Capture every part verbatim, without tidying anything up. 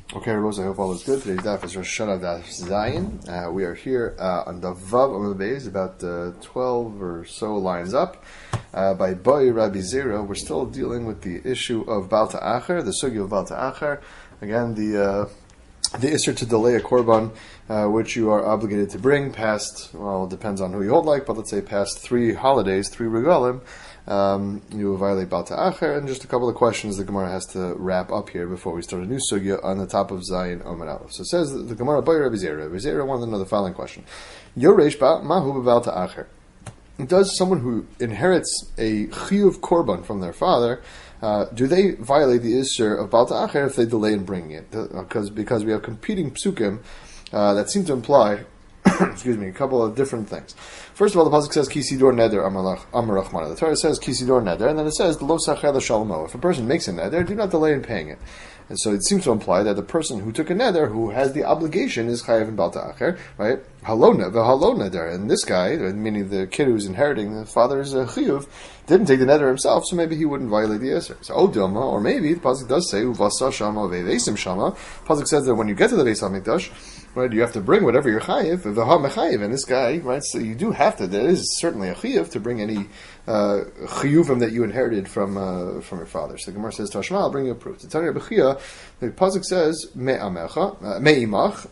Okay, Rose, I hope all is good. Today's daf is Rosh Hashanah Daf Zayin. Uh, we are here uh, on the Vav Amud Beis, about uh, twelve or so lines up, uh, by Boi Rabbi Zera. We're still dealing with the issue of Baal Ta'achar, the sugi of Baal Ta'achar. Again, the uh, the issur to delay a korban, uh, which you are obligated to bring past, well, it depends on who you hold like, but let's say past three holidays, three regalim. Um, you will violate Baal Ta'achar, and just a couple of questions the Gemara has to wrap up here before we start a new sugya on the top of Zayin Omer Aleph. So it says the Gemara, Boi Rabbi Zera. Rabbi Zera wanted to know the following question: Yoresh ba mahu Baal Ta'achar. Does someone who inherits a chiyuv korban from their father, uh, do they violate the issur of Baal Ta'achar if they delay in bringing it? Because because we have competing psukim uh, that seem to imply, excuse me, a couple of different things. First of all, the pasuk says Kisidor Neder Amar Rachmana. The Torah says Kisidor Neder, and then it says Lo Sachel Shalomo. If a person makes a neder, do not delay in paying it. And so it seems to imply that the person who took a neder, who has the obligation, is chayav in Baal Ta'achar, right? Halona, the halon neder. And this guy, meaning the kid who's inheriting the father's uh, chiyuv, didn't take the neder himself, so maybe he wouldn't violate the issur. So Odilma, or maybe the pasuk does say Uvasa Shama Vevesim Shama. Pasuk says that when you get to the Beis Hamikdash, right, you have to bring whatever you're chayiv, v'ha mechayiv, and this guy, right, so you do have to, there is certainly a chayiv to bring any uh, chiyuvim that you inherited from uh, from your father. So the Gemara says, Tashma, I'll bring you a proof. The Tanya Bechia, the pasuk says, me'amecha, uh, me'imach,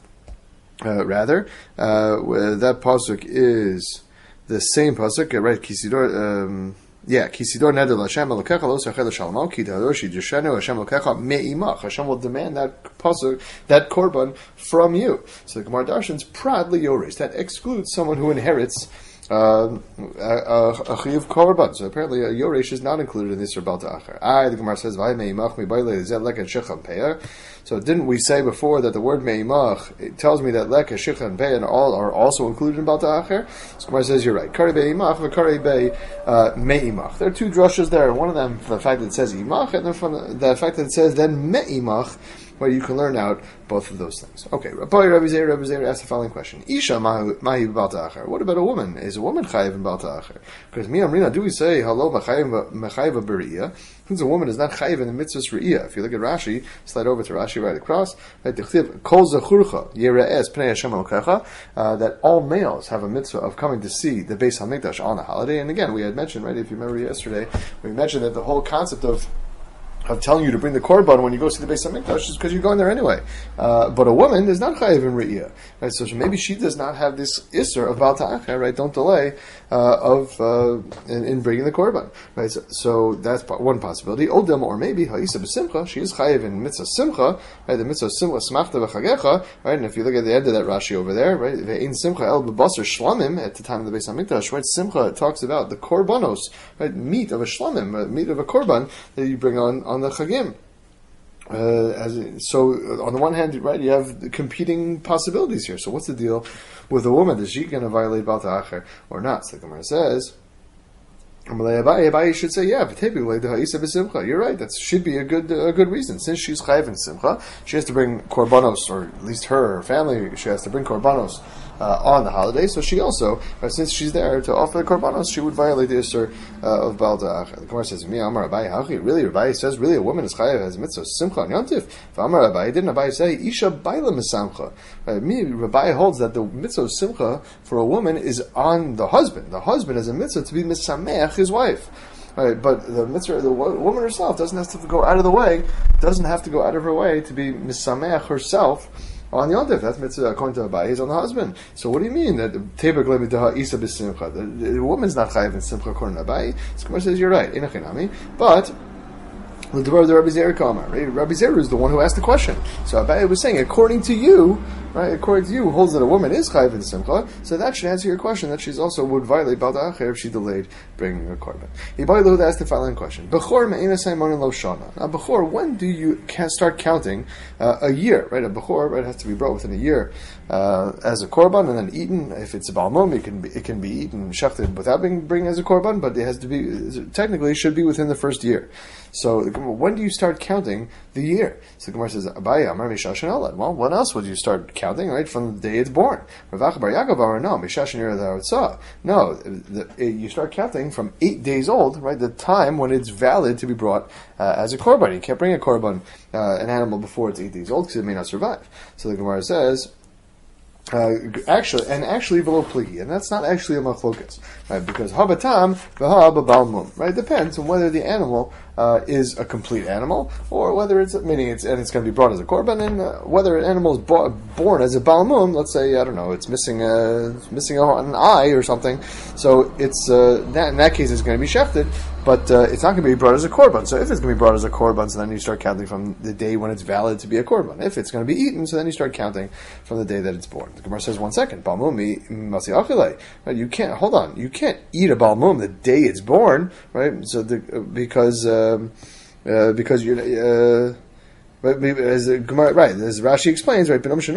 uh, rather, uh, that pasuk is the same pasuk, right, Kisidor, um, Yeah, Kisidor Neder Hashem Elokecha Lo Sachel Shalom Ki Tadoshi Jeshenu Hashem Elokecha Me'imach. Hashem will demand that pasuk, that korban from you. So the Gemara Darshans proudly yoresh. That excludes someone who inherits uh, a chiyuv korban. So apparently a yoresh is not included in this or Baal Ta'achar. I, the Gemara says, Vay Me'imach Mi'bayle Zed Lek and Shecham Peah. So didn't we say before that the word Me'imach, it tells me that Lek, Shecham, and Peah and all are also included in Baal Ta'achar? So Gemara says, you're right. Kari Be'imach, V'kari Be Me'imach. There are two drushes there. One of them for the fact that it says Imach, and then from the, the fact that it says then Me'imach, where you can learn out both of those things. Okay, Rabbi Rabbi Zera, Rabbi Zera asked the following question: Isha mahi Baal Ta'achar. What about a woman? Is a woman chayiv in Baal Ta'achar? Because mi amrina, do we say hello mechayiv b'riyah? Since a woman is not chayiv in the mitzvahs riyah. If you look at Rashi, slide over to Rashi right across. Right, the kol zachurcha yiraes pnei Hashem Elokecha. That all males have a mitzvah of coming to see the Beis Hamikdash on a holiday. And again, we had mentioned, right, if you remember yesterday, we mentioned that the whole concept of of telling you to bring the korban when you go see the Beis Hamikdash is because you're going there anyway. Uh, but a woman is not chayiv in re'iyah, right? So maybe she does not have this issur of Baal Ta'achar, right? Don't delay uh, of uh, in, in bringing the korban, right? So, so that's one possibility. Odem, or maybe ha'isa b'simcha, she is chayiv in mitzvah simcha, right? The mitzvah simcha smachta v'chagecha, right? And if you look at the end of that Rashi over there, right? Ve'in simcha el b'basar shlamim, at the time of the Beis Hamikdash, right? Simcha talks about the korbanos, right? Meat of a shlamim, meat of a korban that you bring on on the Chagim. Uh, as so, on the one hand, right, you have the competing possibilities here. So, what's the deal with a woman? Is she going to violate Baal Ta'achar or not? So the Gemara says, Abaye should say, yeah, but typically the ha'isa b'simcha. You're right. That should be a good a good reason. Since she's chayiv in simcha, she has to bring korbanos, or at least her, her family, she has to bring korbanos uh, on the holiday. So she also, uh, since she's there to offer the korbanos, she would violate the issur uh, of Baal Ta'achar. The Gemara says, "Mi Amar Abaye hachi." Really, Abaye says, really, a woman is chayiv has mitzvah simcha and yontif. If Amar Abaye, didn't Abaye say isha baila misamcha? Me, Abaye holds that the mitzvah of simcha for a woman is on the husband. The husband has a mitzvah to be misameach his wife. Right, but the mitzvah, the woman herself doesn't have to go out of the way, doesn't have to go out of her way to be misameach herself on Yontif. That's mitzvah according to Abaye, is on the husband. So what do you mean that typically mitzvah isa b'simcha? The, the woman's not chayiv in simcha according to Abaye. So Gemara says you're right, inachinami, but the Rabbi Zera Kamar, right? Rabbi Zera is the one who asked the question. So Abaye was saying, according to you, right, according to you, holds that a woman is chayiv in simcha, so that should answer your question, that she's also would violate Baal Ta'achar if she delayed bringing her korban. Ibai asked the following question: Bechor me'ena saimonin lo shana. Now, Bechor, when do you can start counting uh, a year? Right, a Bechor, right, has to be brought within a year uh, as a korban and then eaten. If it's a balmum, it can be it can be eaten shechted without being bring as a korban, but it has to be technically should be within the first year. So when do you start counting the year? So the Gemara says, Abaye Amar Misha Shanalad. Well, when else would you start counting? counting right from the day it's born. Rav Acha bar Yaakov, no, Mishashin Yireh Ha'otzah. No, the, the, you start counting from eight days old, right? The time when it's valid to be brought uh, as a korban. You can't bring a korban, uh, an animal, before it's eight days old because it may not survive. So the Gemara says. Uh, actually, and actually below pligi, and that's not actually a machlokas, right? Because habatam v'haba balmum, right? Depends on whether the animal uh, is a complete animal or whether it's meaning it's and it's going to be brought as a korban, and uh, whether an animal is bo- born as a balmum. Let's say I don't know, it's missing a it's missing a, an eye or something, so it's uh, that, in that case it's going to be shechted, but uh, it's not going to be brought as a korban. So if it's going to be brought as a korban, so then you start counting from the day when it's valid to be a korban. If it's going to be eaten, so then you start counting from the day that it's born. The Gemara says, one second, balmum masi achilei. Right? You can't hold on. You can't eat a balmum the day it's born, right? So the, because um, uh, because you're. Uh, But as the Gemara, right, as Rashi explains, right, because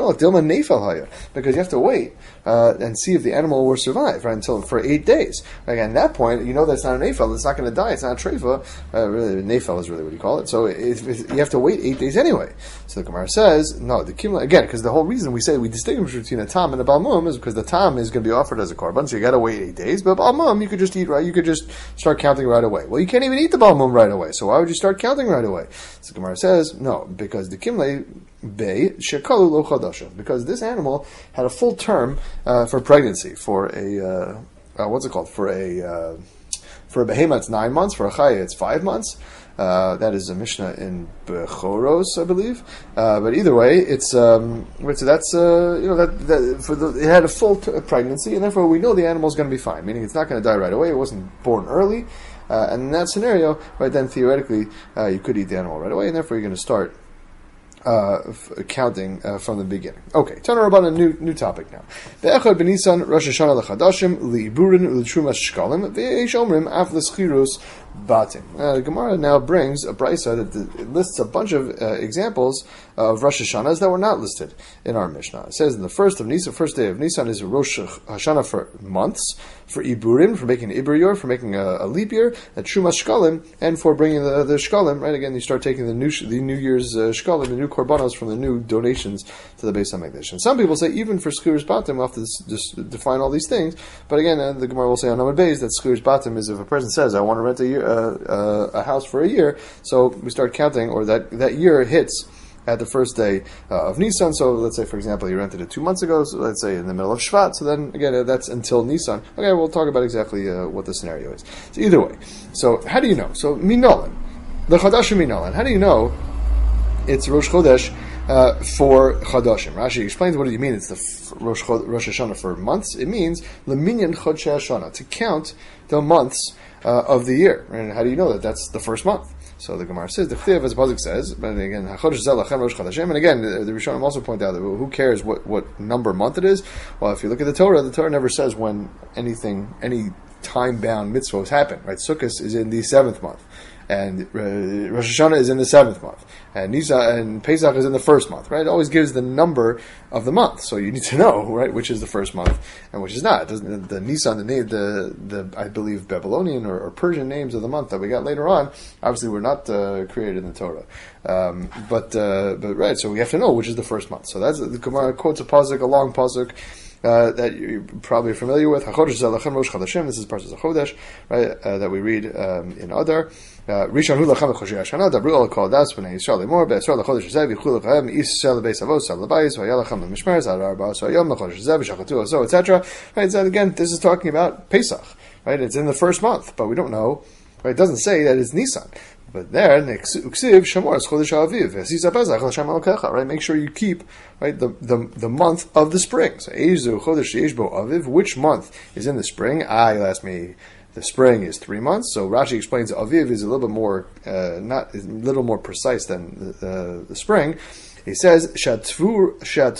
you have to wait uh, and see if the animal will survive, right, until for eight days. Right, at that point, you know that's not an nefel; it's not going to die. It's not a treifa. Uh, really, nefel is really what you call it. So it, it, you have to wait eight days anyway. So the Gemara says, no, the kimla again, because the whole reason we say we distinguish between a tam and a balmum is because the tam is going to be offered as a korban, so you got to wait eight days. But balmum, you could just eat right. You could just start counting right away. Well, you can't even eat the balmum right away. So why would you start counting right away? So the Gemara says, no. Because the kimle bay shekalu lo chadasha, because this animal had a full term uh, for pregnancy for a uh, uh, what's it called for a uh, for a behema it's nine months, for a chaya it's five months. Uh, that is a Mishnah in Bechoros, I believe. Uh, but either way, it's um, so that's uh, you know that, that for the, it had a full t- pregnancy, and therefore we know the animal is going to be fine. Meaning it's not going to die right away. It wasn't born early, uh, and in that scenario, right then theoretically uh, you could eat the animal right away, and therefore you're going to start. Uh, f- counting uh, from the beginning. Okay, turn about a new new topic now. Ve'echad b'Nisan Rosh Hashanah l'chadashim li'iburin u'l'trumas shkalim ve'eish omrim af l'schirus batim. Uh, Gemara now brings a brisa that the, it lists a bunch of uh, examples of Rosh Hashanahs that were not listed in our Mishnah. It says in the first of Nisan, first day of Nisan is Rosh Hashanah for months, for iburim, for making an ibur year, for making a, a leap year, a trumas shkalim, and for bringing the, the shkalim. Right again, you start taking the new the New Year's uh, shkalim, the new korbanos from the new donations to the Beis HaMikdash. And some people say even for Schuris Batim, we'll have to just define all these things. But again, uh, the Gemara will say on Amud Beis that Schuris Batim is if a person says, I want to rent a year, uh, uh, a house for a year, so we start counting, or that, that year hits at the first day uh, of Nisan. So let's say, for example, you rented it two months ago, so let's say in the middle of Shvat, so then again, uh, that's until Nisan. Okay, we'll talk about exactly uh, what the scenario is. So either way, so how do you know? So Minolan, the Chadashim Minolan, how do you know it's Rosh Chodesh uh, for Chadashim? Rashi explains what do you mean it's the f- Rosh, Chod- Rosh Hashanah for months. It means Leminyan Chodshei Hashanah, to count the months uh, of the year. And how do you know that that's the first month? So the Gemara says, the Chtiv, as the Pasuk says, but again, HaChodesh Zeh Lachem Rosh Chodeshim, and again, the, the Rishonim also point out that who cares what, what number month it is? Well, if you look at the Torah, the Torah never says when anything, any time-bound mitzvahs happen, right? Sukkot is in the seventh month, and uh, Rosh Hashanah is in the seventh month, and Nisan and Pesach is in the first month, right? It always gives the number of the month, so you need to know, right, which is the first month and which is not. Doesn't the, the Nisan, the name, the the I believe Babylonian or, or Persian names of the month that we got later on, obviously were not uh, created in the Torah, um, but uh, but right, so we have to know which is the first month. So that's the Gemara quotes a pasuk, a long pasuk. Uh, that you're probably familiar with. HaChodesh Zeh Lachem Rosh Chodeshim. This is Parshas HaChodesh, right? Uh, that we read um, in Adar. Rishon Hu Lachem Choshei Hashanah. Dabru Al Kol Das Bnei Yisrael Lemor Be'Yisrael LaChodesh Zeh V'Yichlu Lechem Yisrael Beis Avos Sal L'Bayis V'Haya Lachem L'Mishmeres Ad Arba So Yom LaChodesh Zeh V'Shachatu Oso, et cetera. Right? So again, this is talking about Pesach, right? It's in the first month, but we don't know. Right? It doesn't say that it's Nisan. But there, uksiv shamor es chodesh ha'aviv v'asisa pesach l'Hashem Elokecha. Right, make sure you keep right the, the the month of the spring. So eizu chodesh yesh bo aviv. Which month is in the spring? Ah, you'll ask me. The spring is three months. So Rashi explains aviv is a little bit more uh, not a little more precise than the, uh, the spring. He says shatvua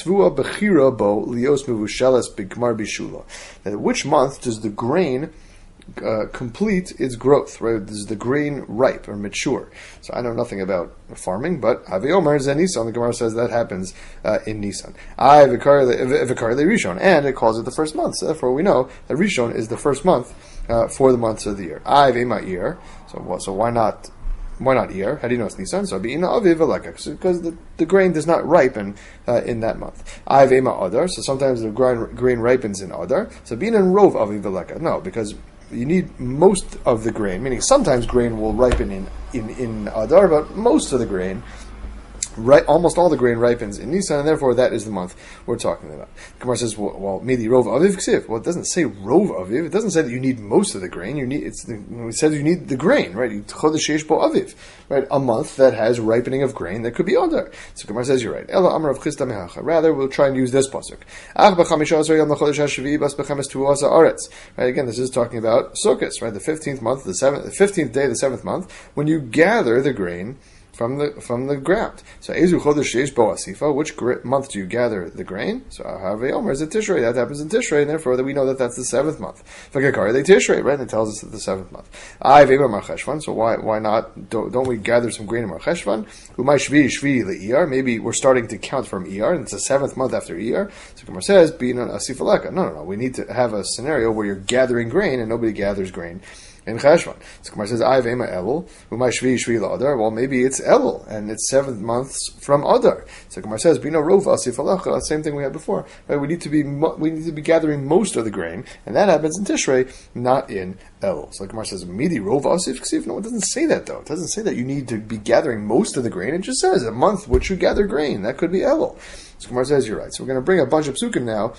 bechira bo lios mevusheles b'gmar bishula. Which month does the grain Uh, complete its growth, right? This is the grain ripe or mature. So I know nothing about farming, but Avi Omer Zen Nisan, the Gemara says that happens uh, in Nisan. I Vikarle Rishon, and it calls it the first month. So therefore, we know that Rishon is the first month uh, for the months of the year. I Vema year. So so why not Why not Iyar? How do you know it's Nisan? So Be'ina Aviv Veleka, because the, the grain does not ripen uh, in that month. I've Ema Adar, so sometimes the grain, grain ripens in Adar. So Be'ina and Rov Aviv Veleka. No, because you need most of the grain, meaning sometimes grain will ripen in, in, in Adar, but most of the grain, right, almost all the grain ripens in Nisan, and therefore that is the month we're talking about. Gemara says, well, well Midi Rov Aviv Ksiv. Well, it doesn't say Rov Aviv. It doesn't say that you need most of the grain. You need, it's the, it says you need the grain, right? Chodesh Yesh Bo Aviv, right? A month that has ripening of grain that could be Adar. So Gemara says, you're right. Ela Amar of Chista Mehacha. Rather, we'll try and use this pasuk. Ach b'chamisha asar yom l'chodesh hashvi bas b'chamis tuasa aretz. Right? Again, this is talking about Sukkot, right? The fifteenth month, the seventh, the fifteenth day, the seventh month, when you gather the grain from the from the ground. So Ezu Chodesh Yesh Bo Asifa, which gr- month do you gather the grain? So Ahavei Omer is a Tishrei. That happens in Tishrei, and therefore that we know that that's the seventh month. V'Gakar they Tishrei, right? And it tells us that the seventh month. I Veva Mar Cheshvan. So why why not? Don't, don't we gather some grain in Mar Cheshvan? Umay Shvi Shvi LeIyar. Maybe we're starting to count from Iyar, and it's the seventh month after Iyar. So Gemara says Bina Asifa Leka. No, no, no. We need to have a scenario where you're gathering grain, and nobody gathers grain in Cheshvan. So Gemara says, "I v'ema Elul, umay shvi shvi la'adar." Well, maybe it's Elul, and it's seventh months from Adar. So Gemara says, "Bino rov asif alacha." Same thing we had before. Right? We need to be we need to be gathering most of the grain, and that happens in Tishrei, not in Elul. So Gemara says, "Midi rov asif ksiv." No, it doesn't say that though. It doesn't say that you need to be gathering most of the grain. It just says a month which you gather grain. That could be Elul. So Gemara says, "You're right." So we're going to bring a bunch of psukim now.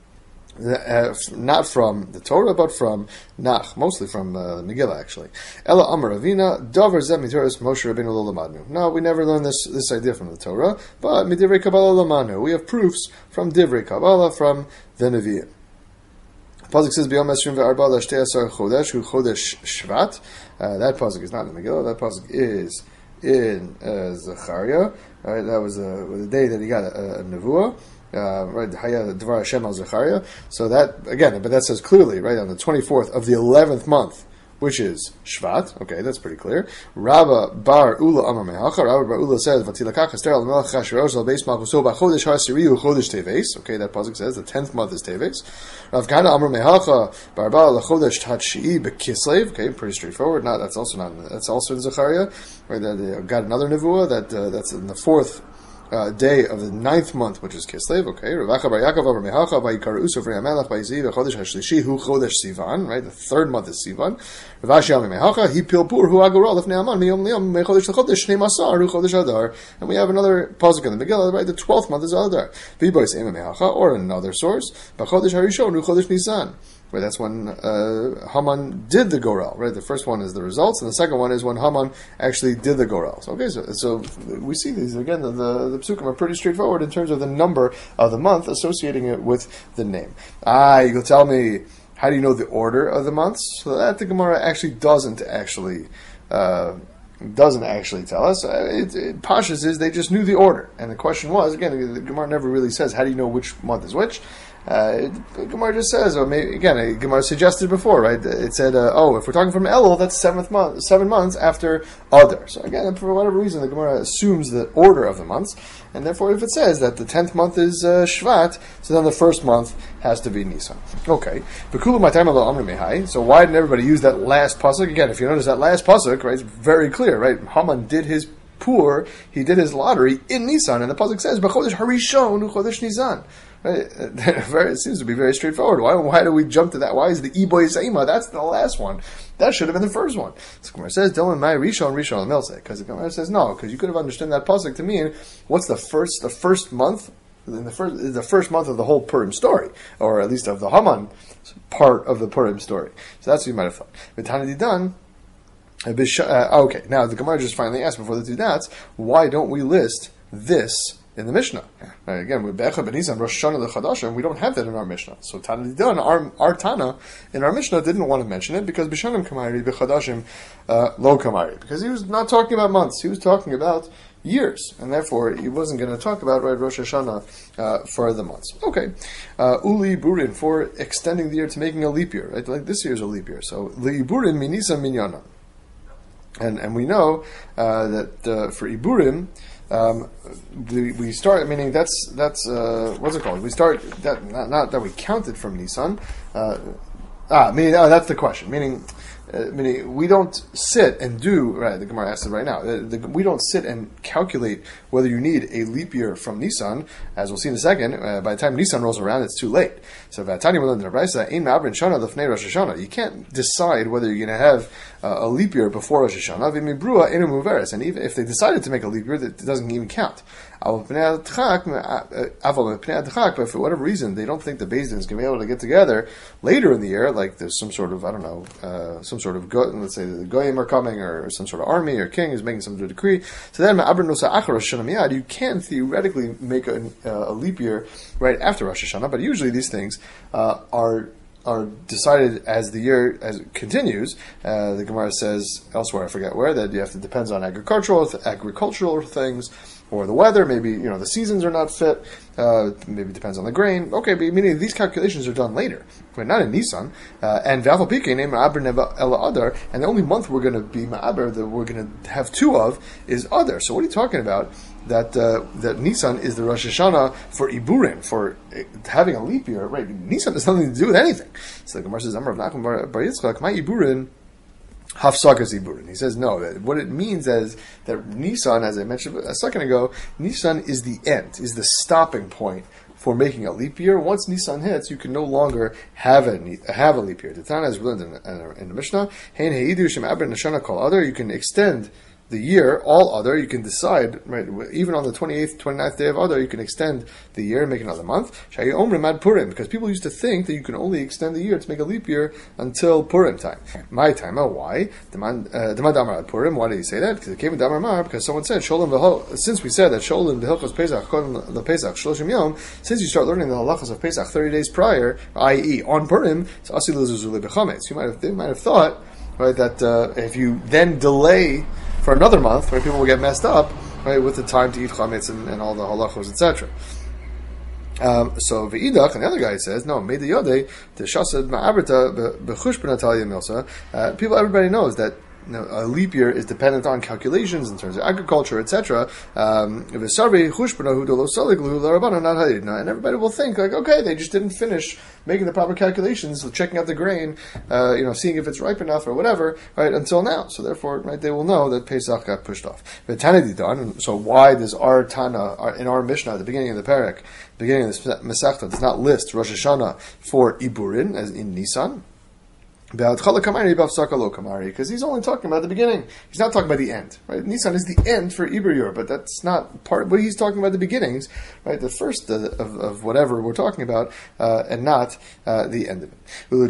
Uh, not from the Torah, but from Nach, mostly from uh, Megillah, actually. Ella Amar Avina, Dover Zeh Mitoras Moshe Rabbeinu Lo Lamadnu. No, we never learned this this idea from the Torah, but Midivrei Kabbalah Lamanu. We have proofs from Divrei Kabbalah, from the Nevi'im. Pasuk says, B'yom Esrim ve'arba l'shtei asar chodesh, hu chodesh Shvat. Uh, that pasuk is not in the Megillah, that pasuk is in uh, Zechariah. Right, that was uh, the day that he got a, a Nevuah. Uh, right, Dvar Hashem al Zechariah. So that again, but that says clearly, right, on the twenty-fourth of the eleventh month, which is Shvat. Okay, that's pretty clear. Rabba Bar Ula Amar Mehacha. Rabba Bar Ula says, "Vatilakach Esther al Melech Chashverosh al Beis Malchuso b'Chodesh HaSiriyu Chodesh Teves." Okay, that pasuk says the tenth month is Teves. Rav Kana Amar Mehacha Bar Bar LaChodesh Tatshii b'Kislev. Okay, pretty straightforward. Not that's also not that's also in Zechariah. Right, they got another nevuah that uh, that's in the fourth Uh, day of the ninth month, which is Kislev. Okay, Ravacha Bar Yaakov Bar Mehacha Vayikaru Usuf Re'amelach Vayziv Chodesh Hashlishi Hu Chodesh Sivan. Right, the third month is Sivan. Ravashi Ami Mehacha Hi Pilpur Hu Agorol Lefnei Aman Miyom Liyom Mechodesh Lechodesh Shnei Masar Hu Chodesh Adar. And we have another pasuk in the Megillah. Right, the twelfth month is Adar. V'bois Ema Mehacha, or another source, B'Chodesh Harishon Hu Chodesh Nisan. Right, that's when uh, Haman did the Goral. Right, the first one is the results, and the second one is when Haman actually did the Goral. So, okay, so, so we see these again. The, the the psukim are pretty straightforward in terms of the number of the month, associating it with the name. Ah, you'll tell me, how do you know the order of the months? So that the Gemara actually doesn't actually uh, doesn't actually tell us. Uh, it, it, Pashas is they just knew the order, and the question was again, the Gemara never really says how do you know which month is which. Uh, Gemara just says, or maybe again, uh, Gemara suggested before, right? It said, uh, "Oh, if we're talking from Elul, that's seventh month, seven months after Adar." So again, for whatever reason, the Gemara assumes the order of the months, and therefore, if it says that the tenth month is uh, Shvat, so then the first month has to be Nisan. Okay, so why didn't everybody use that last pasuk again? If you notice that last pasuk, right, it's very clear, right? Haman did his poor, he did his lottery in Nisan, and the pasuk says, "B'chodesh Harishon u'chodesh Nisan." Right? It seems to be very straightforward. Why, why do we jump to that? Why is the Iboy Seima? That's the last one. That should have been the first one. So Gemara says, "Dilma my Rishon Rishon Milse," because the Gemara says no, because you could have understood that pasuk to mean what's the first the first month in the first the first month of the whole Purim story, or at least of the Haman part of the Purim story. So that's what you might have thought. V'Tana Didan. Uh, okay, now the Gemara just finally asked before the two dots, why don't we list this in the Mishnah? Uh, again, with Be'echa B'Nisan, Rosh Hashanah L'Chadashim, we don't have that in our Mishnah. So Tana Didan, our, our Tana in our Mishnah didn't want to mention it because B'Shanim Kamari, B'Chadashim uh, Lo Kamari, because he was not talking about months, he was talking about years, and therefore he wasn't going to talk about right Rosh Hashanah uh, for the months. Okay, uh, Uli Burin for extending the year to making a leap year, right? Like this year is a leap year, so Li Burin Minisa Minyana. And and we know uh, that uh, for Iburim, um, the, we start, meaning that's, that's uh, what's it called? We start, that not, not that we counted from Nisan. Uh, ah, meaning, oh, that's the question. Meaning, Uh, meaning, we don't sit and do, right, the Gemara asks it right now, uh, the, we don't sit and calculate whether you need a leap year from Nisan, as we'll see in a second. Uh, by the time Nisan rolls around, it's too late. So, you can't decide whether you're going to have uh, a leap year before Rosh Hashanah, and even if they decided to make a leap year, that doesn't even count. But for whatever reason, they don't think the Beis Din is going to be able to get together later in the year, like there's some sort of, I don't know, uh, some sort of, go, let's say the Goyim are coming, or some sort of army or king is making some sort of decree. So then, you can theoretically make a, a leap year right after Rosh Hashanah, but usually these things uh, are are decided as the year as it continues. Uh, the Gemara says elsewhere, I forget where, that you have to depends on agricultural agricultural things, or the weather. Maybe, you know, the seasons are not fit. Uh, maybe it depends on the grain. Okay, but meaning these calculations are done later, but not in Nisan. Uh, and V'afal Pikein Ma'aber Neva Ela Adar, and the only month we're going to be Ma'aber, that we're going to have two of, is Adar. So what are you talking about? That uh, that Nisan is the Rosh Hashanah for Iburim, for uh, having a leap year, right? Nisan has nothing to do with anything. So the Gemara says, Amar Rav Nachman bar Yitzchak, my Iburim, Hafsakas Iburim. He says, no, that what it means is that Nisan, as I mentioned a second ago, Nisan is the end, is the stopping point for making a leap year. Once Nisan hits, you can no longer have a have a leap year. The Tana is learned in, in, in the Mishnah, Hein Heidu Shem Aber Nashana Kol Adar, you can extend the year, all other, you can decide, right, even on the twenty-eighth, twenty-ninth day of Adar, you can extend the year and make another month. Shayi Omrim Ad Purim, because people used to think that you can only extend the year to make a leap year until Purim time. My time, oh, why? Demand Damar Ad Purim, why did he say that? Because it came in Damar Mar, because someone said, Sholem V'ho, since we said that Sholem V'hilchos Pesach, Kodem the Pesach, Shloshim Yom, since you start learning the halachas of Pesach thirty days prior, that is on Purim, it's Asil Zuzule B'chametz. You might have, they might have thought, right, that uh, if you then delay for another month, right, people will get messed up, right, with the time to eat chametz and, and all the halachos, et cetera. Um, so Ve'idach, and the other guy says, no, made the yodei the shasad ma'abrita b'chush b'natalia milsa. People, everybody knows that, you know, a leap year is dependent on calculations in terms of agriculture, et cetera. Um, and everybody will think like, okay, they just didn't finish making the proper calculations, checking out the grain, uh, you know, seeing if it's ripe enough or whatever, right, until now. So therefore, right, they will know that Pesach got pushed off. So why does our Tana, our, in our Mishnah at the beginning of the Perek, beginning of this Masechta, does not list Rosh Hashanah for Iburin, as in Nisan? Because he's only talking about the beginning. He's not talking about the end. Right? Nisan is the end for Ibur, but that's not part. But he's talking about the beginnings, right? The first of, of, of whatever we're talking about, uh, and not uh, the end of it.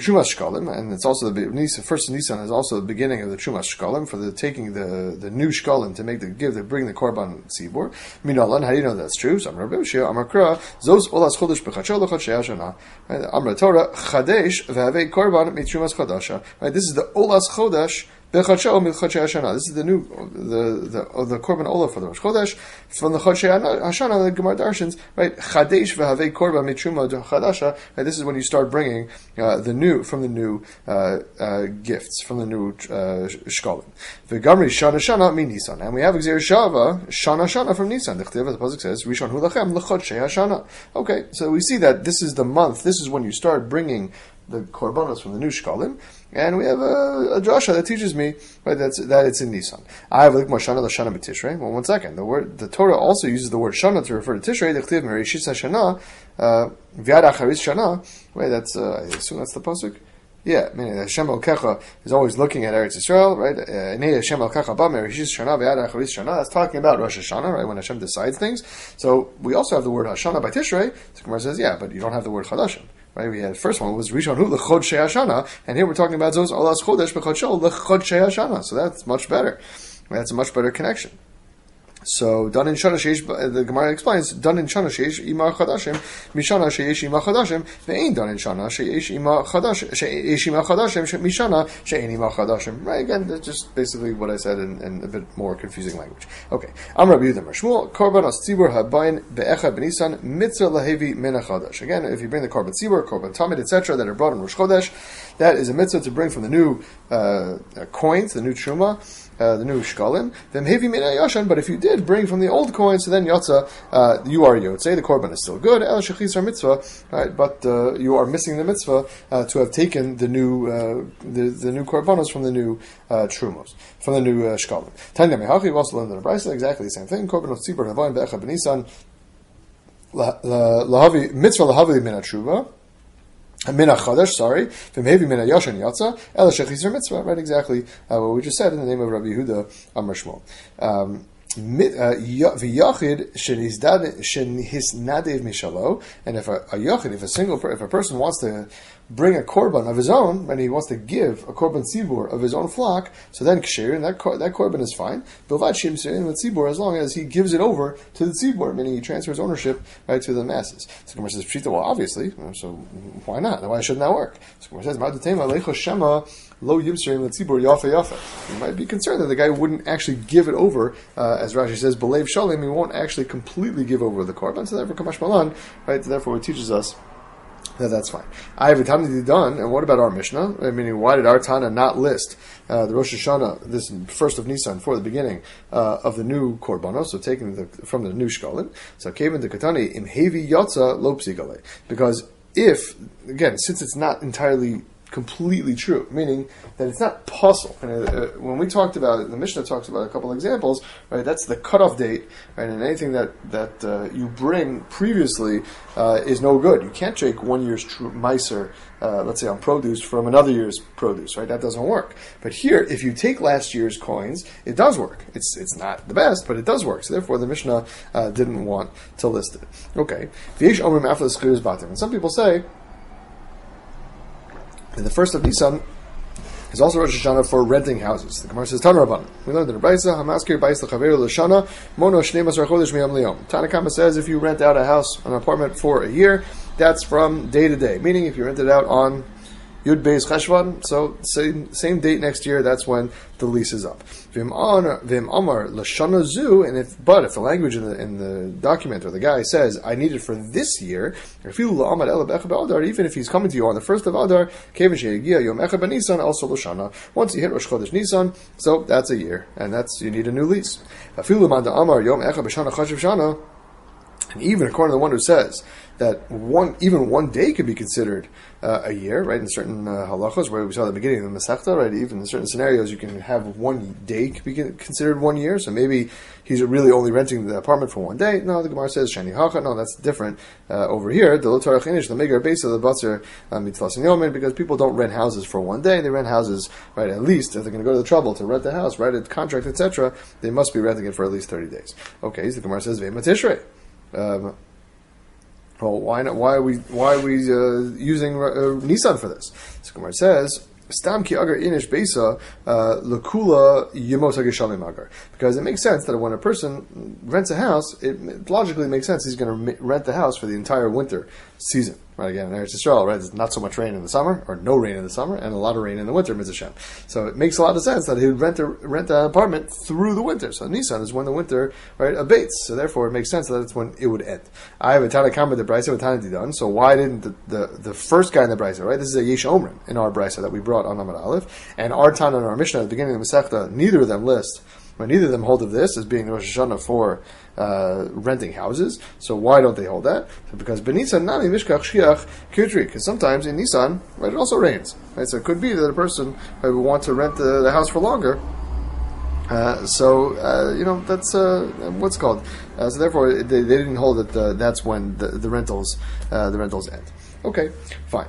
And it's also the first Nisan is also the beginning of the Trumas Shkalim, for the taking the, the new Shkalim to make the give to bring the Korban Tzibur. Minalan, how do you know that's true? So Amar Bimshia, Amar Kra, Zos Olas Chodesh B'Chachol L'Chadshei Hashana. Amar Torah Chadesh V'Havei Korban Mitrumas Chodesh. Right, this is the Olas Chodesh B'Chadshei Milchadshei Hashana. This is the new the the uh, the Korban Olah for the Rosh Chodesh from the Chodshei Hashana. The Gemara Darshans, right? Chadesh v'Havei Korban Mitruma Chadasha. Right, this is when you start bringing uh, the new from the new uh, uh, gifts from the new uh, Shkalim. V'Gamri Shana Shana mi Nisan, and we have Gzeir Shava Shana Shana from Nisan. The Chtiv, the pasuk says Rishon Hu Lachem L'Chodshei Hashana. Okay, so we see that this is the month. This is when you start bringing the korbanos from the new shkalim, and we have a, a drasha that teaches me, right, that's, that it's in Nisan. I have like Shana l'Shana b'Tishrei. Well, one second. The word, the Torah also uses the word Shana to refer to Tishrei. The Chtiv Mereshis Hashana, V'yad Acharis Shana. Right, that's uh, I assume that's the pasuk. Yeah, meaning Hashem Elkecha is always looking at Eretz Yisrael, right? Nei Hashem Elkecha ba mereshis Shana v'yad acharis Shana. That's talking about Rosh Hashanah, right? When Hashem decides things. So we also have the word Hashana by Tishrei. The Gemara says, yeah, but you don't have the word Chadashim. Right, we had the first one was Rishon Hu L'Chodshei Hashana, and here we're talking about Zos Olas Chodesh B'Chadshei L'Chodshei Hashana. So that's much better. That's a much better connection. So done in Shana Sheish, the Gemara explains, done in Shana Sheish Ima Chadashim, Mishana Sheish Ima Chadashim, Ve'ein done in Shana Sheish Ima Chadashim, Sheish Ima Chadashim, Mishana She'ein Ima Chadashim. Right, again, that's just basically what I said in, in a bit more confusing language. Okay. Am Rabbi Yehuda Shmuel, Korban As Tzibur Habayin Be'echad B'Nisan, Mitzvah Lahevi Min HaChadash. Again, if you bring the Korban Tzibur, Korban Tamid, et cetera, that are brought in Rosh Chodesh, that is a mitzvah to bring from the new uh, coins, the new Truma, uh, the new shkalim, then heavy mina yashan. But if you did bring from the old coin, so then yotza, uh, you are yotzei. The korban is still good. El shechis are mitzvah, right? But uh, you are missing the mitzvah uh, to have taken the new uh, the the new korbanos from the new uh, trumos, from the new uh, shkalim. Tanya mehachi, we also learned in the brayso exactly the same thing. Korbanos tzibur navayin be'echad b'nisan lahavi mitzvah lahavi mina truva. Mina chadash, sorry, v'mhevi mina yashan yatsa, ela shechizar mitzvah. Right, exactly uh, what we just said in the name of Rabbi Yehuda Amar Shmuel. Um, V'yachid shenhisnadev mishalo, and if a, a yachid, if a single, if a person wants to bring a korban of his own, and he wants to give a korban tzibur of his own flock, so then kshir, and that that korban is fine. Bilvad shimsein with tzibur, as long as he gives it over to the tzibur, meaning he transfers ownership right to the masses. So Gemara says, Pshita, well, obviously, so why not? Why shouldn't that work? So Gemara says, Ma'adatema leicha shema lo yimsein with tzibur yafa yafa. You might be concerned that the guy wouldn't actually give it over, uh, as Rashi says, belev shalim, he won't actually completely give over the korban. So therefore, kamash malan, right? Therefore, it teaches us that that's fine. I have a Tana done, and what about our Mishnah? I mean, why did our Tana not list uh, the Rosh Hashanah, this first of Nisan, for the beginning uh, of the new korbanos, so taken the, from the new shkalim? So Kevin the Katani im hevi yotza lo psigale, because if again, since it's not entirely completely true, meaning that it's not possible. And uh, when we talked about it, the Mishnah talks about a couple of examples, right? That's the cutoff date, right? And anything that that uh, you bring previously uh, is no good. You can't take one year's tr- miser, uh, let's say on produce, from another year's produce, right? That doesn't work. But here, if you take last year's coins, it does work. It's it's not the best, but it does work. So therefore, the Mishnah uh, didn't want to list it. Okay. And some people say, and the first of Nisan is also Rosh Hashanah for renting houses. The Gemara says, Tana Rabban. We learned in the Brayso, Hamaskir Bais L'Chaveru L'Shana, Mono Shnei Masar Chodesh Miyam Liyom. Tanakama says if you rent out a house, an apartment for a year, that's from day to day. Meaning if you rent it out on Yud Beis Cheshvan, so same, same date next year, that's when the lease is up. Vim Amar L'Shana Zu, and if, but if the language in the, in the document or the guy says, I need it for this year, even if he's coming to you on the first of Adar, also L'Shana, once you hit Rosh Chodesh Nisan, so that's a year, and that's, you need a new lease. And even according to the one who says that one, even one day could be considered uh, a year, right? In certain uh, halachos, where we saw at the beginning of the Masechta, right? Even in certain scenarios, you can have one day could be considered one year. So maybe he's really only renting the apartment for one day. No, the Gemara says shani hacha. No, that's different uh, over here. The lotar chinish, the megar base of the batzer mitlas and yomin, because people don't rent houses for one day. They rent houses, right? At least if they're going to go to the trouble to rent the house, write a contract, et cetera, they must be renting it for at least thirty days. Okay, so the Gemara says ve'ma tishrei. Um, well, why not? Why are we? Why are we uh, using uh, Nisan for this? So Gemara says, "Stam ki agar inish beisa lekula yemot hageshalim agar," because it makes sense that when a person rents a house, it logically makes sense he's going to rent the house for the entire winter season. Right, again, in Eretz Yisrael, right, there's not so much rain in the summer, or no rain in the summer, and a lot of rain in the winter, Mitzvah Shem. So it makes a lot of sense that he would rent a, rent an apartment through the winter. So Nisan is when the winter, right, abates. So therefore it makes sense that it's when it would end. I have a Tana Kama, the Brisa, with Tana Didan, so why didn't the, the, the first guy in the Brisa, right, this is a Yesh Omrim in our Brisa that we brought on Amar Aleph, and our Tana and our Mishnah at the beginning of the Masechta, neither of them list, but neither of them hold of this as being Rosh Hashanah for uh, renting houses. So why don't they hold that? So because Benisan Nami Mishkach Shiach Kutri, because sometimes in Nisan, right, it also rains. Right? So it could be that a person right, would want to rent the, the house for longer. Uh, so uh, you know that's uh, what's called. Uh, so therefore, they, they didn't hold it. Uh, that's when the, the rentals uh, the rentals end. Okay, fine.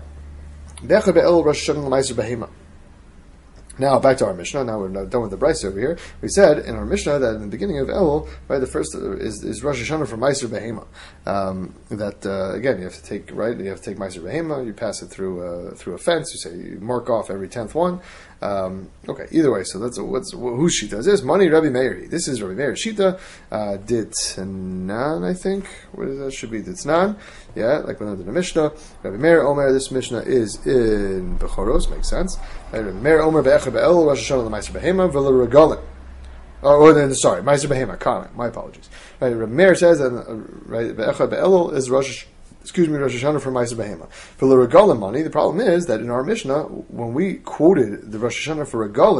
Now back to our Mishnah. Now we're done with the Brisa over here. We said in our Mishnah that in the beginning of Elul, right, the first is, is Rosh Hashanah for Meiser Behema. Um, that uh, again, you have to take right. You have to take Meiser Behema. You pass it through uh, through a fence. You say you mark off every tenth one. Um, okay, either way. So that's a, what's whose shita is this? Money Rabbi Meir. This is Rabbi Meir's shita. Uh, Ditnan, I think. What is that? Should be Ditnan. Yeah, like when I did the Mishnah. Rabbi Meir Omer. This Mishnah is in Bechoros. Makes sense. Right, Rabbi Meir Omer be'echad be'el Rosh Hashanah l'Meiser Behema v'lo regalim. Oh, or then sorry, Meiser Behema. Comment. My apologies. Right, Rabbi Meir says that uh, right be'echad be'el is Rosh. Excuse me, Rosh Hashanah for Meiser Behema. For the regalim money, the problem is that in our Mishnah, when we quoted the Rosh Hashanah for regalim,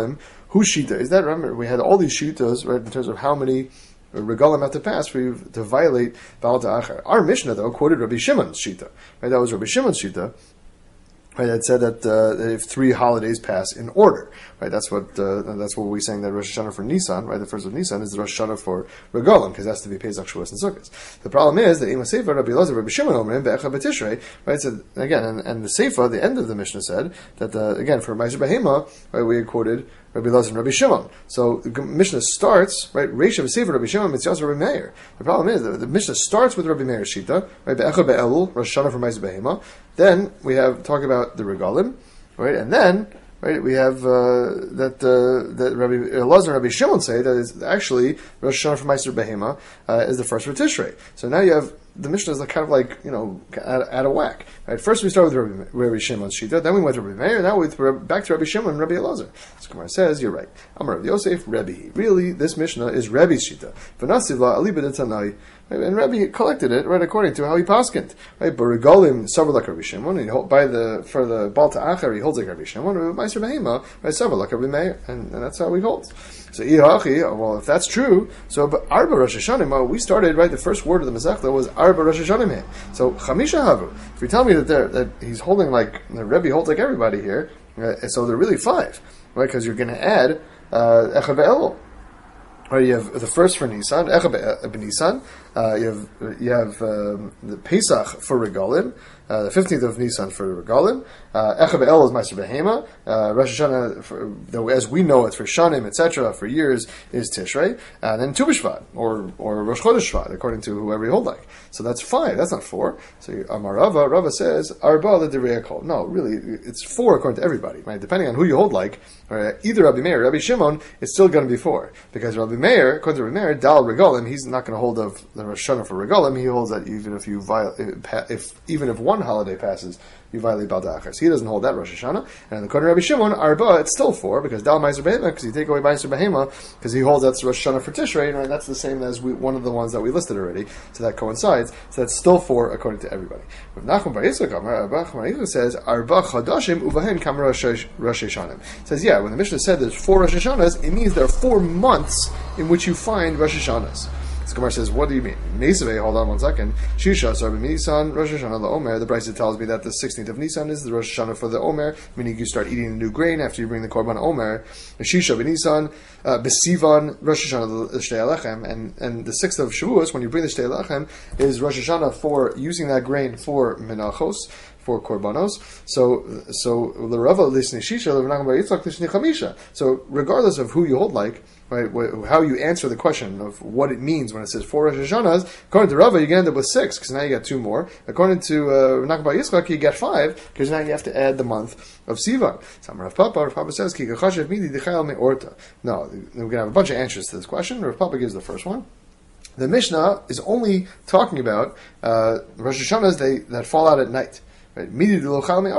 Whose shita is that? Remember, we had all these shitas, right, in terms of how many regalim have to pass for you to violate Baal Ta'achar. Our Mishnah, though, quoted Rabbi Shimon's shita. Right, that was Rabbi Shimon's shita. Right, that said that, uh, that if three holidays pass in order, right? That's what uh, that's what we're saying that Rosh Hashanah for Nisan, right? The first of Nisan is the Rosh Hashanah for Regalim, because it has to be Pesach, Shavuos, and Sukkot. The problem is that Ima Seifa, Rabbi Elazar, Rabbi Shimon Omrim Be'echa B'Tishrei, right? So again, and, and the Seifa, the end of the Mishnah said that uh, again for Ma'aser Behema, right? We had quoted Rabbi Elazar and Rabbi Shimon. So the Mishnah starts, right? Reish of Seifa, Rabbi Shimon, Mitzvah, Rabbi Meir. The problem is that the Mishnah starts with Rabbi Meir's shita, right? Be'echa Be'elul, Rosh Hashanah for Ma'aser Behema. Then we have talk about the Regalim. Right, and then right we have uh, that uh, that Rabbi Elazar and Rabbi Shimon say that it's actually Rosh Hashanah for Ma'aser Behema uh, is the first for Tishrei. So now you have the Mishnah is like, kind of like you know out, out of whack. Right, first we start with Rabbi, Rabbi Shimon's shita, then we went to Rabbi Meir, now we're back to Rabbi Shimon and Rabbi Elazar. So Gemara says you're right. Amar Rabbi Yosef, Rebbe. Really, this Mishnah is Rebbe's shita. V'nasivla aliba detanai. And Rabbi collected it right according to how he paskent. Right, but regalim savar like Rabbi Shimon, and by the for the Baal Ta'achar he holds like Rabbi Shimon. Ma'aser Behema, right, savar like Rabbi Meir, and, and that's how he holds. So well, if that's true, so but Arba Rosh Hashanah, we started right. The first word of the Masechta was Arba Rosh Hashanah. So Chamisha Havu. If you tell me that they're, that he's holding like the Rebbe holds like everybody here, uh, so they're really five, right? Because you're going to add Echa Be'elul. Right, you have the first for Nisan, Echa B'Nisan. Uh, you have you have um, the Pesach for Regalim, uh, the fifteenth of Nisan for Regalim. Echa Be'el is Ma'aser Behema. Uh, Rosh Hashanah, for, though as we know it for Shanim, et cetera, for years is Tishrei, and then Tu B'Shvat or or Rosh Chodesh Shvat, according to whoever you hold like. So that's five. That's not four. So Amar Rava, Rava says Arba l'Direi Kol. No, really, it's four according to everybody. Right, depending on who you hold like. Right, either Rabbi Meir or Rabbi Shimon, it's still going to be four because Rabbi Meir, according to Rabbi Meir, Dal Regalim, he's not going to hold of the Rosh Hashanah for Regalim. He holds that even if you violate, if even if one holiday passes, you violate Baal Ta'achar. So he doesn't hold that Rosh Hashanah. And according to Rabbi Shimon, Arba, it's still four because Dal Ma'aser Behema, because you take away Ma'aser Behema, because he holds that's Rosh Hashanah for Tishrei, and right, that's the same as we, one of the ones that we listed already. So that coincides. So that's still four according to everybody. Rav Nachman Bar Yitzchak says Arba Chadashim Uvahen Kam Rosh Hashanah. Says yeah, when the Mishnah said there's four Rosh Hashanahs, it means there are four months in which you find Rosh Hashanahs. So Gemara says, what do you mean? Nesave, hold on one second. Shisha Sarbi Nisan, Rosh Hashanah the Omer. The Brisa tells me that the sixteenth of Nisan is the Rosh Hashanah for the Omer, meaning you start eating the new grain after you bring the Korban Omer. Shisha B'Nisan, uh, B'Sivan, Rosh Hashanah the Shtei Alechem, and and the sixth of Shavuos, when you bring the Shtei Alechem, is Rosh Hashanah for using that grain for Menachos, for korbanos. So, so the Rava lisni shisha, the Bar Yitzchak lisni chamisha. So, regardless of who you hold like, right, wh- how you answer the question of what it means when it says four Rosh Hashanahs, according to Rava, you can end up with six because now you got two more. According to uh, Bar Yitzchak, you get five because now you have to add the month of Sivan. So, Rav Papa, Rav Papa says, "Ki kachashev midi dichayal me'orta." No, we're going to have a bunch of answers to this question. Rav Papa gives the first one. The Mishnah is only talking about uh, Rosh Hashanahs they, that fall out at night. Right? Meaning there's something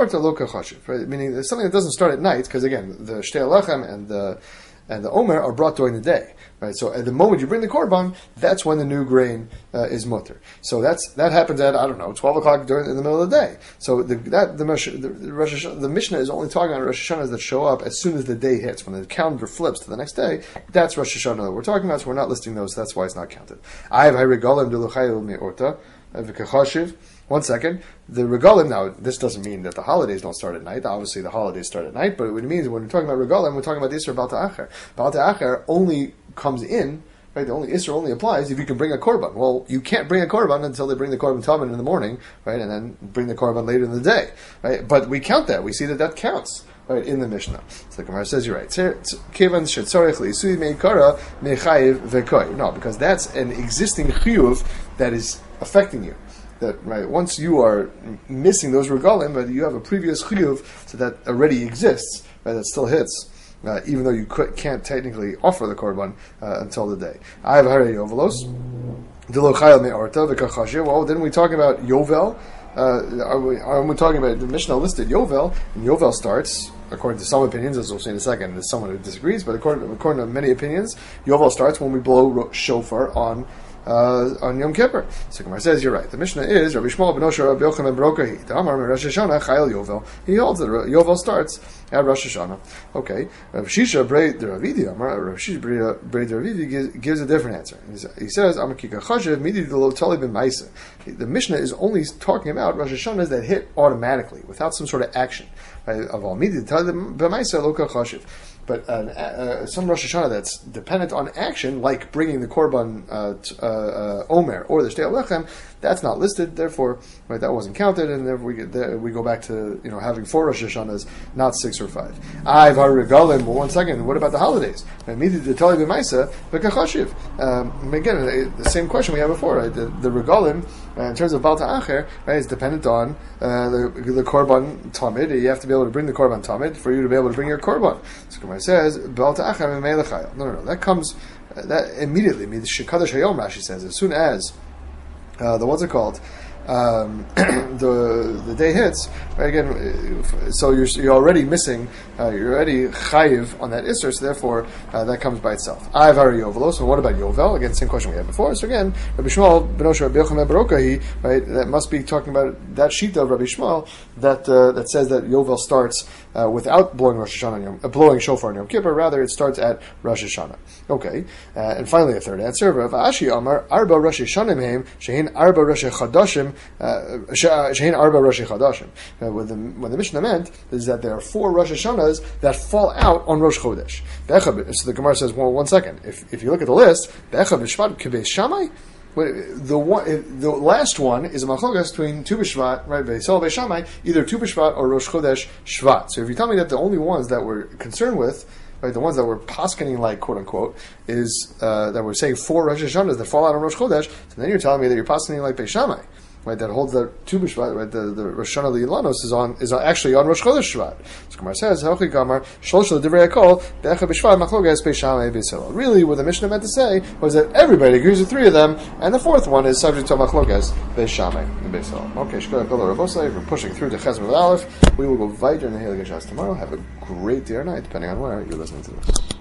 that doesn't start at night, because again, the Shtei Alechem and the and the Omer are brought during the day. Right? So at the moment you bring the Korban, that's when the new grain uh, is mutter. So that's that happens at, I don't know, twelve o'clock during in the middle of the day. So the that the, the, the, Rosh Hashanah, the Mishnah is only talking about Rosh Hashanahs that show up as soon as the day hits. When the calendar flips to the next day, that's Rosh Hashanah that we're talking about, so we're not listing those, so that's why it's not counted. I have Hayregalim Deluchayil Me'orta, V'Kachashiv. One second. The regalim, now, this doesn't mean that the holidays don't start at night. Obviously, the holidays start at night, but what it means when we're talking about regalim, we're talking about the Isser Baal Ta'achar. Baal Ta'achar only comes in, right? The only Isser only applies if you can bring a korban. Well, you can't bring a korban until they bring the korban tamen in the morning, right? And then bring the korban later in the day, right? But we count that. We see that that counts. Right, in the Mishnah. So the Gemara says you're right. No, because that's an existing chiyuv that is affecting you. That right, once you are missing those regalim, but you have a previous chiyuv, so that already exists, right, that still hits, uh, even though you could, can't technically offer the korban uh, until the day. I have harei yovelos. Well, didn't we talk about Yovel? Uh, are, we, are we talking about the Mishnah listed Yovel? And Yovel starts, according to some opinions, as we'll see in a second, there's someone who disagrees, but according, according to many opinions, Yovel starts when we blow shofar on uh, on Yom Kippur. So Gemara says you're right. The Mishnah is Rabbi Shmuel ben Osher Rabbi Yochanan ben Rokahi. The Amar Rosh Hashanah Chayil Yovel. He holds that Yovel starts at Rosh Hashanah. Okay. Rav Shisha Brei the Ravidi Amar Rav Shisha Brei the Ravidi gives a different answer. He says Amar Kika Chashiv Midi the Lo Tali ben Maisa. The Mishnah is only talking about Rosh Hashanahs that hit automatically without some sort of action. Of all Midi the Tali ben Maisa Lo Chashiv. But uh, uh, some Rosh Hashanah that's dependent on action, like bringing the Korban uh, t- uh, uh, Omer or the Shtei Alechem, that's not listed. Therefore, right, that wasn't counted, and therefore we get there, we go back to you know having four Rosh Hashanahs, not six or five. I've regalim. But one second, what about the holidays? Immediately the Tali b'Maisa v'kachashiv. Um Again, the same question we had before. Right? The, the regalim, uh, in terms of Baal Ta'acher, right, is dependent on uh, the, the Korban Tamid. You have to be able to bring the Korban Tamid for you to be able to bring your Korban. So Gemara says Baal Ta'acher memei l'chayil. No, no, no. That comes uh, that immediately. Shekadosh Hayom Rashi says as soon as Uh, the what's it called? Um, the the day hits, right? Again, so you're you're already missing, uh, you're already chayiv on that isser, so therefore uh, that comes by itself. I've already Yovelo. So what about Yovel? Again, same question we had before. So again, Rabbi Shmuel ben Osher Rabbi Yochanan ben Rokahi, right? That must be talking about that sheet of Rabbi Shmuel that uh, that says that Yovel starts uh, without blowing Rosh Hashanah, on Yom, uh, blowing shofar on Yom Kippur. Rather, it starts at Rosh Hashanah. Okay, uh, and finally a third answer. Rav Ashi Amar Arba Rosh Hashanah Mehem Shehin Arba Rosh Chodashim. Shehin Arba Rosh Chodashim. What the what the Mishnah meant is that there are four Rosh Hashanahs that fall out on Rosh Chodesh. So the Gemara says, well, one second. If if you look at the list, Be'echa B'Shvat K'Beis Shammai. The one, the last one is a machlokas between Tu B'Shvat, right? Beisol Beishamai, either Tu B'Shvat or Rosh Chodesh Shvat. So if you tell me that the only ones that we're concerned with, right, the ones that we're paskening like, quote unquote, is uh, that we're saying four Rosh Hashanahs that fall out on Rosh Chodesh, so then you're telling me that you're paskening like Beishamai. Right, that holds that Tu B'Shvat, right? The, the Rosh Hashanah Lilanos is on is actually on Rosh Chodesh Shvat. So Gemara says, "Hauchi Gamar Shlosh L'Divrei Hakol Be'echa B'Shvat Machlokas Beishamai Beisil." Really, what the Mishnah meant to say was that everybody agrees with three of them, and the fourth one is subject to Machlokas Beishamai and Beisil. Okay, Shkoda Kola Rabosai. We're pushing through to Chesed Aleph. We will go weiter in the Heilige Shas tomorrow. Have a great day or night, depending on where you're listening to this.